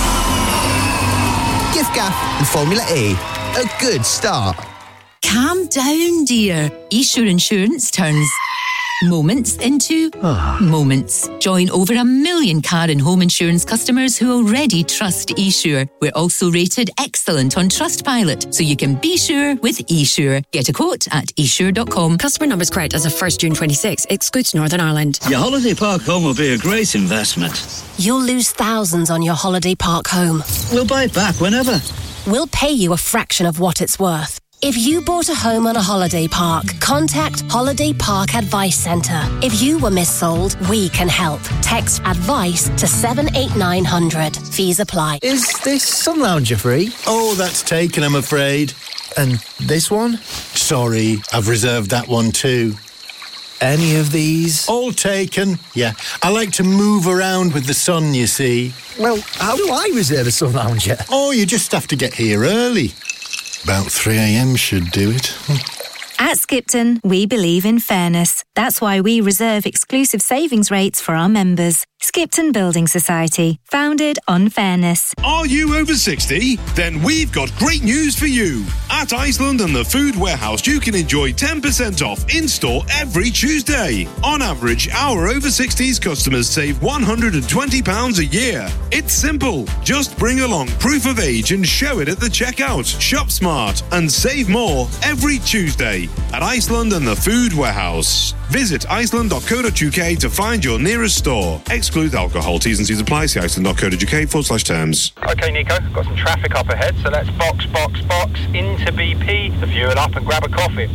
giffgaff and Formula E. A good start. Calm down, dear. eSure Insurance turns moments into moments. Join over a million car and home insurance customers who already trust eSure. We're also rated excellent on Trustpilot, so you can be sure with eSure. Get a quote at esure dot com. Customer numbers correct as of first June twenty-six. Excludes Northern Ireland. Your holiday park home will be a great investment. You'll lose thousands on your holiday park home. We'll buy it back whenever. We'll pay you a fraction of what it's worth. If you bought a home on a holiday park, contact Holiday Park Advice Centre. If you were missold, we can help. Text ADVICE to seven eight nine hundred. Fees apply. Is this Sun Lounger free? Oh, that's taken, I'm afraid. And this one? Sorry, I've reserved that one too. Any of these? All taken, yeah. I like to move around with the sun, you see. Well, how do I reserve a Sun Lounger? Oh, you just have to get here early. About three a.m. should do it. At Skipton, we believe in fairness. That's why we reserve exclusive savings rates for our members. Skipton Building Society, founded on fairness. Are you over sixty? Then we've got great news for you. At Iceland and the Food Warehouse, you can enjoy ten percent off in-store every Tuesday. On average, our over sixties customers save one hundred twenty pounds a year. It's simple. Just bring along proof of age and show it at the checkout. Shop smart and save more every Tuesday at Iceland and the Food Warehouse. Visit iceland dot co dot uk to find your nearest store. Exclude alcohol. T's and C's apply. See iceland dot co dot uk forward slash terms. Okay, Nico, got some traffic up ahead, so let's box, box, box into B P, the fuel up and grab a coffee.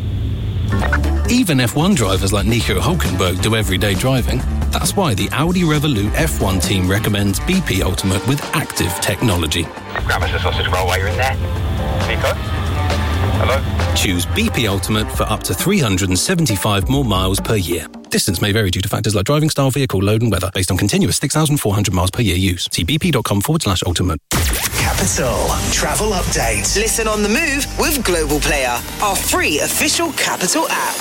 Even F one drivers like Nico Hulkenberg do everyday driving. That's why the Audi Revolut F one team recommends B P Ultimate with active technology. Grab us a sausage roll while you're in there. Nico? Hello? Choose B P Ultimate for up to three hundred seventy-five more miles per year. Distance may vary due to factors like driving style, vehicle load and weather, based on continuous six thousand four hundred miles per year use. See bp.com forward slash ultimate. Capital Travel Update. Listen on the move with Global Player, our free official Capital app.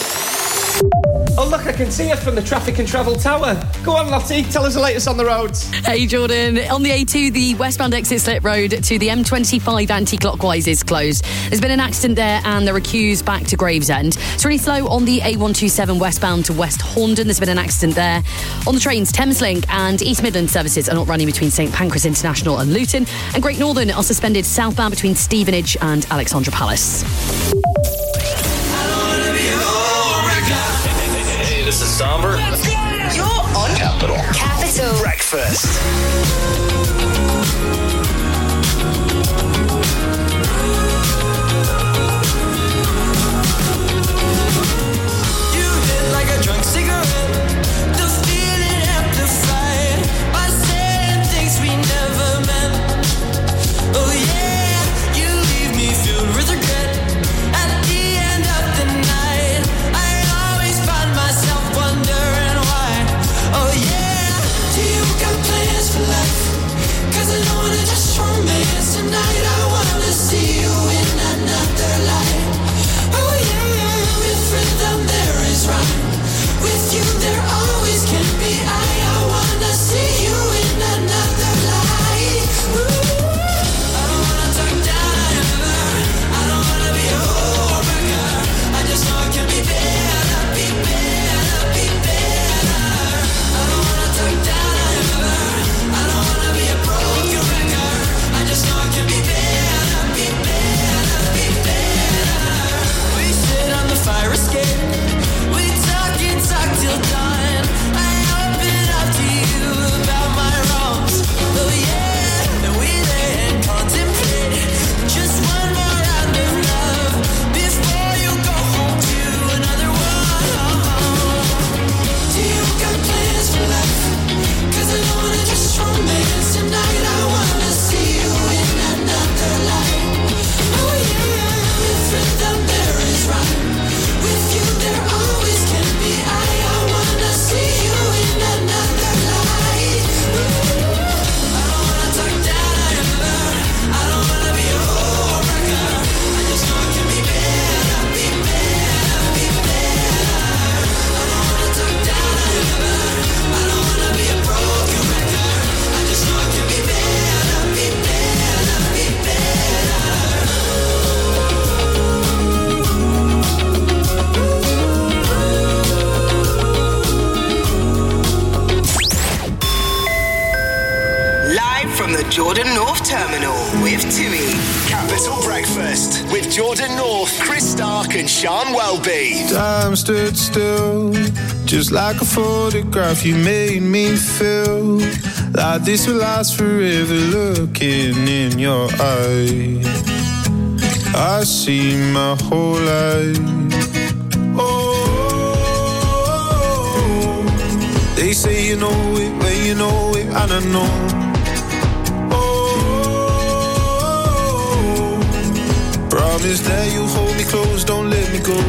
Oh, look, I can see us from the Traffic and Travel Tower. Go on, Lottie, tell us the latest on the roads. Hey, Jordan. On the A two, the westbound exit Slip Road to the M twenty-five anti-clockwise is closed. There's been an accident there and there are queues back to Gravesend. It's really slow on the A one twenty-seven westbound to West Horndon. There's been an accident there. On the trains, Thameslink and East Midland services are not running between St Pancras International and Luton. And Great Northern are suspended southbound between Stevenage and Alexandra Palace. This is Somber. You're on Capital. Capital Breakfast. You hit like a drunk cigarette. The feeling amplified by saying things we never meant. Oh yeah, you leave me filled with regret. At the end of the night, I always find myself wondering why. Oh yeah, do you got plans for life? 'Cause I don't wanna just romance tonight. I wanna see you in another light. Oh yeah, with rhythm there is rhyme. With you there always can be I. I wanna see you in another light. Ooh, I don't wanna talk down ever. I don't wanna be a heartbreaker. I just know it can be better, be better, be better. I don't wanna talk down ever. I don't wanna be a broken record. I just know it can be better, be better, be better. We sit on the fire escape. We talk and talk till dawn. I open up to you about my wrongs. Oh yeah, and we lay and contemplate just one more round of love before you go home to another one. Do you got plans for life? 'Cause I don't wanna just romance tonight. I wanna see you in another light. Oh yeah, with rhythm there is rhyme. With you there always can be I. I wanna see you in another light. Ooh, I don't wanna talk down ever. I don't wanna be a heartbreaker. I just know it can be better, be better, be better. I don't wanna talk down ever. I don't wanna be a broken record. I just know it can be better, be better, be Live from the Jordan North Terminal with Tui. Capital Breakfast with Jordan North, Chris Stark and Sean Welby. Time stood still, just like a photograph. You made me feel like this will last forever. Looking in your eyes, I see my whole life. Oh, they say you know it when you know it, and I know. Oh, promise that you'll hold me close, don't let me go.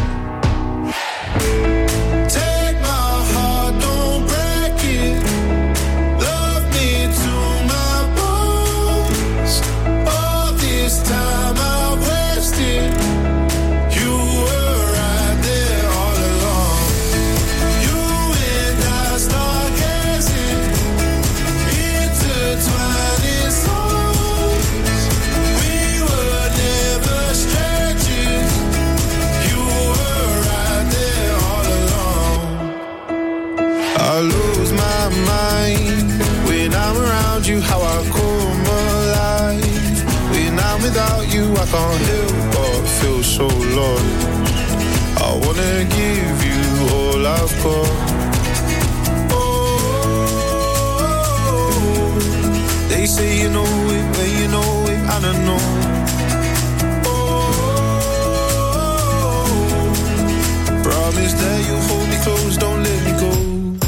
I lose my mind when I'm around you, how I come alive. When I'm without you, I can't help but feel so lost. I wanna give you all I've got. Oh, they say you know it when you know it, and I know. Oh, promise that you'll hold me close, don't let me go.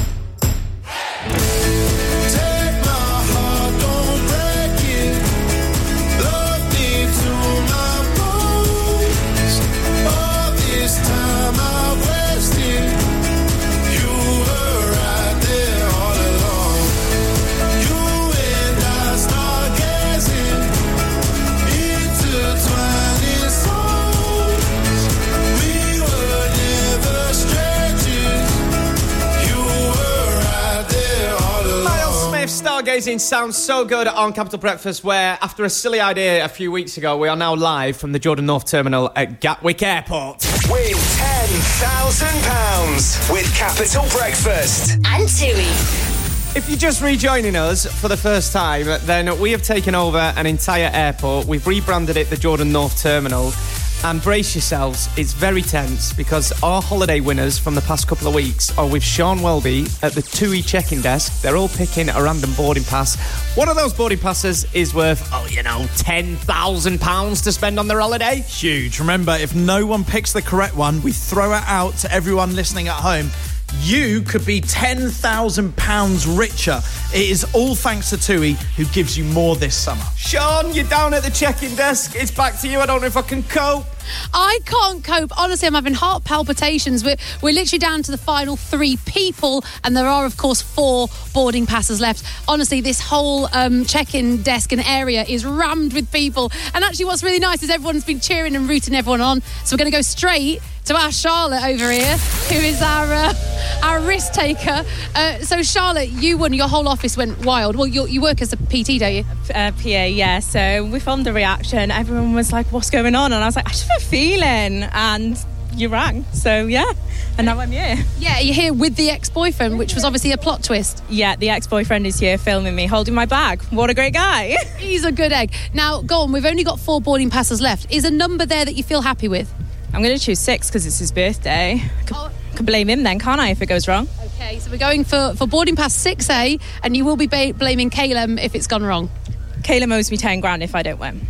Stargazing sounds so good on Capital Breakfast, where after a silly idea a few weeks ago, we are now live from the Jordan North Terminal at Gatwick Airport. Win ten thousand pounds with Capital Breakfast and Tui. If you're just rejoining us for the first time, then we have taken over an entire airport. We've rebranded it the Jordan North Terminal. And brace yourselves, it's very tense because our holiday winners from the past couple of weeks are with Sean Welby at the TUI check-in desk. They're all picking a random boarding pass. One of those boarding passes is worth, oh, you know, ten thousand pounds to spend on their holiday. Huge. Remember, if no one picks the correct one, we throw it out to everyone listening at home. You could be ten thousand pounds richer. It is all thanks to TUI, who gives you more this summer. Sean, you're down at the check-in desk. It's back to you. I don't know if I can cope. I can't cope. Honestly, I'm having heart palpitations. We're, we're literally down to the final three people, and there are, of course, four boarding passes left. Honestly, this whole um, check-in desk and area is rammed with people. And actually, what's really nice is everyone's been cheering and rooting everyone on. So we're going to go straight to our Charlotte over here, who is our uh, our risk taker. Uh, so, Charlotte, you won. Your whole office went wild. Well, you, you work as a P T, don't you? Uh, P A, yeah. So we filmed the reaction. Everyone was like, what's going on? And I was like, I just have a feeling. And you rang. So, yeah. And now I'm here. Yeah, you're here with the ex-boyfriend, which was obviously a plot twist. Yeah, the ex-boyfriend is here filming me, holding my bag. What a great guy. He's a good egg. Now, go on. We've only got four boarding passes left. Is a number there that you feel happy with? I'm going to choose six because it's his birthday. Could, oh. could blame him then, can't I, if it goes wrong? Okay, so we're going for, for boarding pass six A, and you will be ba- blaming Caleb if it's gone wrong. Caleb owes me ten grand if I don't win.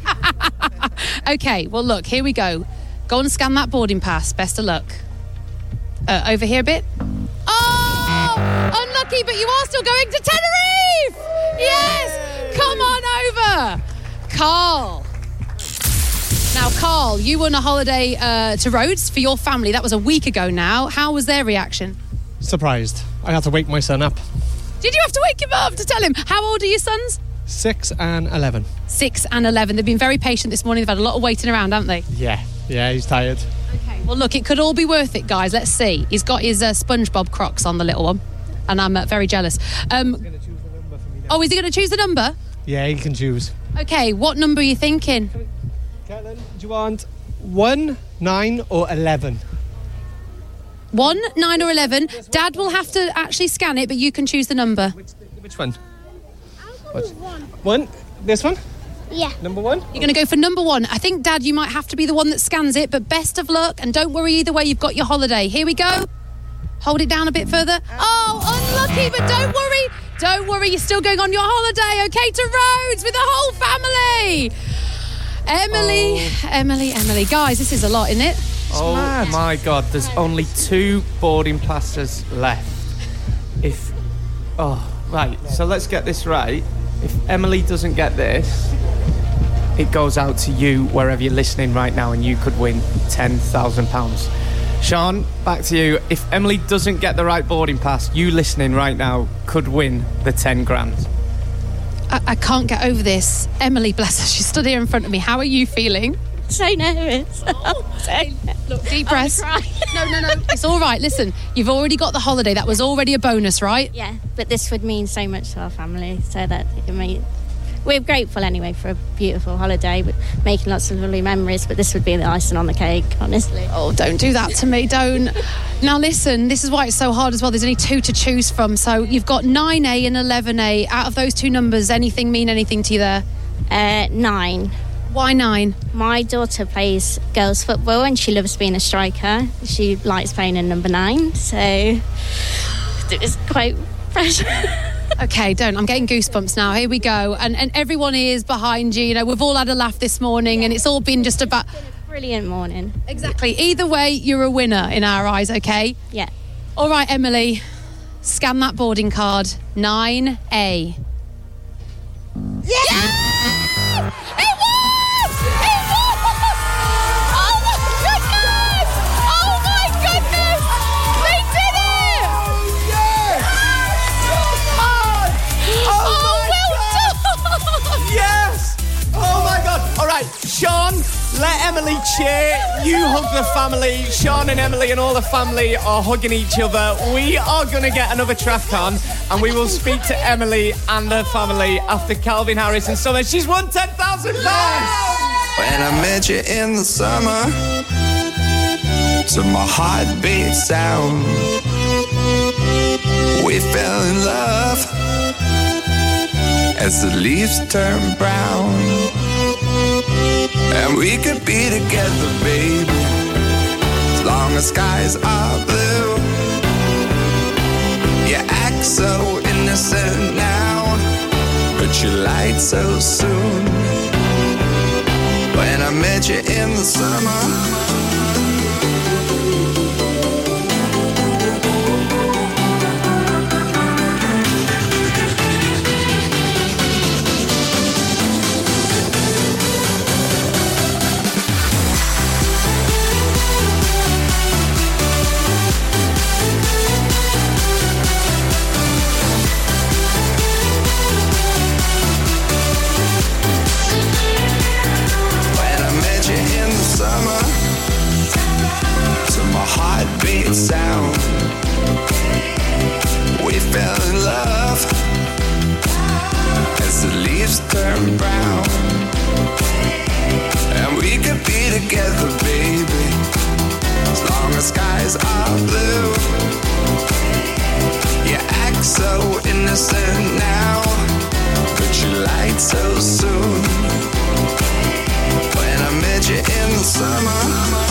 Okay, well, look, here we go. Go and scan that boarding pass. Best of luck. Uh, over here a bit. Oh! Unlucky, but you are still going to Tenerife! Yes! Come on over! Carl. Now, Carl, you won a holiday uh, to Rhodes for your family. That was a week ago now. How was their reaction? Surprised. I had to wake my son up. Did you have to wake him up to tell him? How old are your sons? Six and eleven. Six and eleven. They've been very patient this morning. They've had a lot of waiting around, haven't they? Yeah. Yeah, he's tired. Okay. Well, look, it could all be worth it, guys. Let's see. He's got his uh, SpongeBob Crocs on, the little one. And I'm uh, very jealous. Um, he's going to choose the number for me now. Oh, is he going to choose the number? Yeah, he can choose. Okay, what number are you thinking? Caitlin, do you want one, nine, or eleven? One, nine, or eleven. Dad will have to actually scan it, but you can choose the number. Which, which one? What? One. One? This one? Yeah. Number one? You're going to go for number one. I think, Dad, you might have to be the one that scans it, but best of luck, and don't worry either way, you've got your holiday. Here we go. Hold it down a bit further. Oh, unlucky, but don't worry. Don't worry, you're still going on your holiday, okay, to Rhodes with the whole family. Emily, Oh. Emily, Emily. Guys, this is a lot, isn't it? Oh my God, there's only two boarding passes left. If, oh, right, so let's get this right. If Emily doesn't get this, it goes out to you wherever you're listening right now and you could win ten thousand pounds. Sean, back to you. If Emily doesn't get the right boarding pass, you listening right now could win the ten grand. I, I can't get over this. Emily, bless her, she stood here in front of me. How are you feeling? So nervous. Look, deep breaths. No, no, no. It's all right. Listen, you've already got the holiday. That was already a bonus, right? Yeah, but this would mean so much to our family, so that it may, we're grateful anyway for a beautiful holiday, with making lots of lovely memories, but this would be the icing on the cake, honestly. Oh, don't do that to me, don't. Now listen, this is why it's so hard as well. There's only two to choose from, so you've got nine A and eleven A. Out of those two numbers, anything mean anything to you there? Uh, nine. Why nine? My daughter plays girls football and she loves being a striker. She likes playing in number nine, so it's quite fresh. Okay, don't. I'm getting goosebumps now. Here we go. And and everyone is behind you. You know, we've all had a laugh this morning and it's all been just about... Brilliant morning. Exactly. Either way, you're a winner in our eyes, okay? Yeah. All right, Emily. Scan that boarding card. nine A. Yeah! It was! It was! Oh my goodness! Oh my goodness! They did it! Oh, well done! Yes! Oh my God! All right, Sean, let Emily cheer. You hug the family. Sean and Emily and all the family are hugging each other. We are going to get another track on and we will speak to Emily and her family after Calvin Harris and Summer. She's won ten thousand pounds! When I met you in the summer, to my heartbeat sound, we fell in love as the leaves turn brown. And we could be together, baby, as long as skies are blue. You act so innocent now, but you lied so soon. When I met you in the summer, summer, to my heartbeat sound, we fell in love as the leaves turn brown. And we could be together, baby, as long as skies are blue. You act so innocent now, but you lied so soon. When I met you in the summer,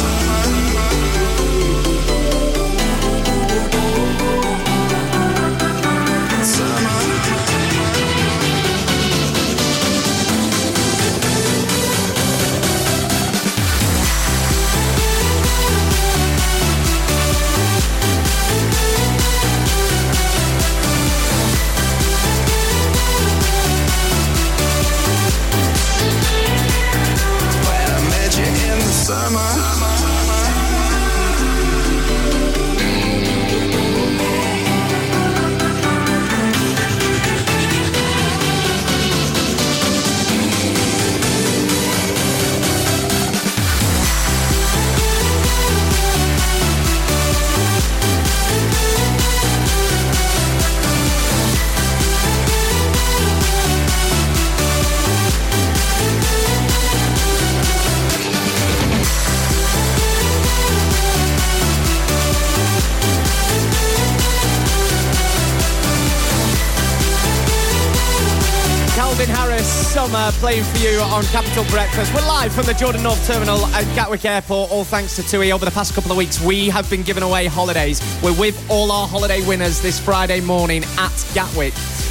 Summer playing for you on Capital Breakfast. We're live from the Jordan North Terminal at Gatwick Airport, all thanks to TUI. Over the past couple of weeks, we have been giving away holidays. We're with all our holiday winners this Friday morning at Gatwick.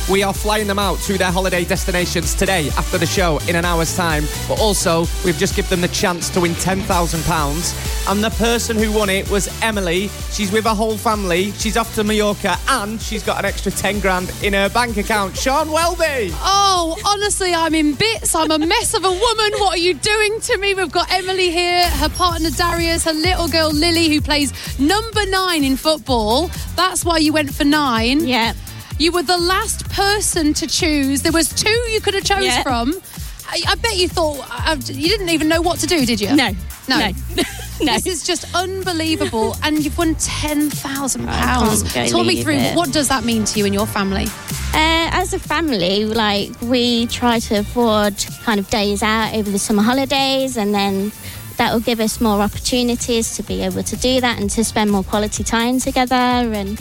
We are flying them out to their holiday destinations today after the show in an hour's time. But also, we've just given them the chance to win ten thousand pounds. And the person who won it was Emily. She's with her whole family. She's off to Mallorca and she's got an extra ten grand in her bank account. Sean Welby. Oh, honestly, I'm in bits. I'm a mess of a woman. What are you doing to me? We've got Emily here, her partner Darius, her little girl Lily, who plays number nine in football. That's why you went for nine. Yeah. You were the last person to choose. There was two you could have chose Yeah. from. I, I bet you thought, uh, you didn't even know what to do, did you? No. No. No. No. This is just unbelievable. And you've won ten thousand pounds. can't Talk me believe through, it. what does that mean to you and your family? Uh, as a family, like, we try to afford kind of days out over the summer holidays, and then that will give us more opportunities to be able to do that and to spend more quality time together. And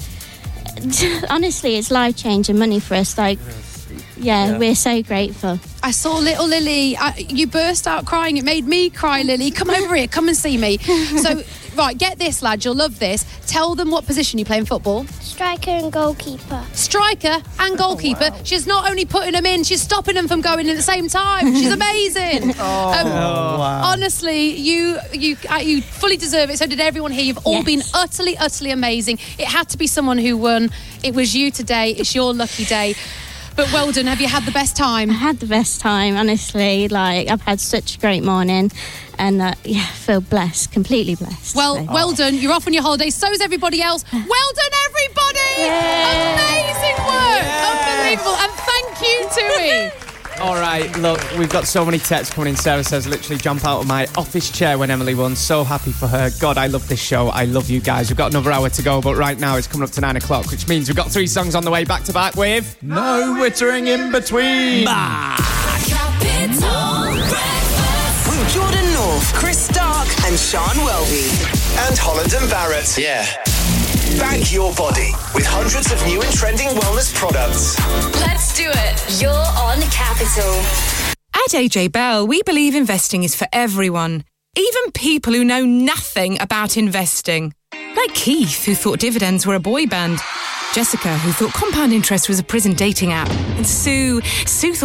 honestly, it's life-changing money for us. Like, yeah, Yeah. we're so grateful. I saw little Lily. I, you burst out crying. It made me cry, Lily. Come over here. Come and see me. So, right, get this, lad. You'll love this. Tell them what position you play in football. Striker and goalkeeper. Striker and goalkeeper. She's not only putting them in, she's stopping them from going in at the same time. She's amazing. Oh, Um, wow. Honestly, you you uh, you fully deserve it. So did everyone here. You've all Yes. been utterly, utterly amazing. It had to be someone who won. It was you today. It's your lucky day. But well done. Have you had the best time? I had the best time, honestly. Like, I've had such a great morning, and uh, yeah, I feel blessed, completely blessed. Well, so. well done. You're off on your holiday. So's everybody else. Well done, everybody. Amazing work. Unbelievable. And thank you, Tui. All right, look, we've got so many texts coming in. Sarah says, literally jump out of my office chair when Emily won. So happy for her. God, I love this show. I love you guys. We've got another hour to go, but right now it's coming up to nine o'clock, which means we've got three songs on the way back to back with... No wittering in between. With Jordan North, Chris Stark, and Sean Welby. And Holland and Barrett. Yeah. Back your body with hundreds of new and trending wellness products. Let's do it. You're on Capital. At A J Bell, we believe investing is for everyone, even people who know nothing about investing. Like Keith, who thought dividends were a boy band. Jessica, who thought compound interest was a prison dating app. And Sue, Sue thought